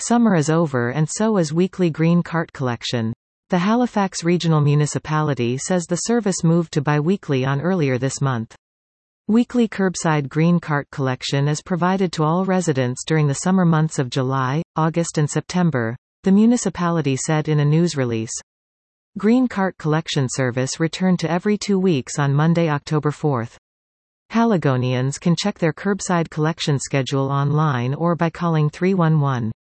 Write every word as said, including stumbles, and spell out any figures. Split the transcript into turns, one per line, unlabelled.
Summer is over and so is weekly green cart collection. The Halifax Regional Municipality says the service moved to bi-weekly on earlier this month. Weekly curbside green cart collection is provided to all residents during the summer months of July, August and September, the municipality said in a news release. Green cart collection service returned to every two weeks on Monday, October fourth. Haligonians can check their curbside collection schedule online or by calling three one one.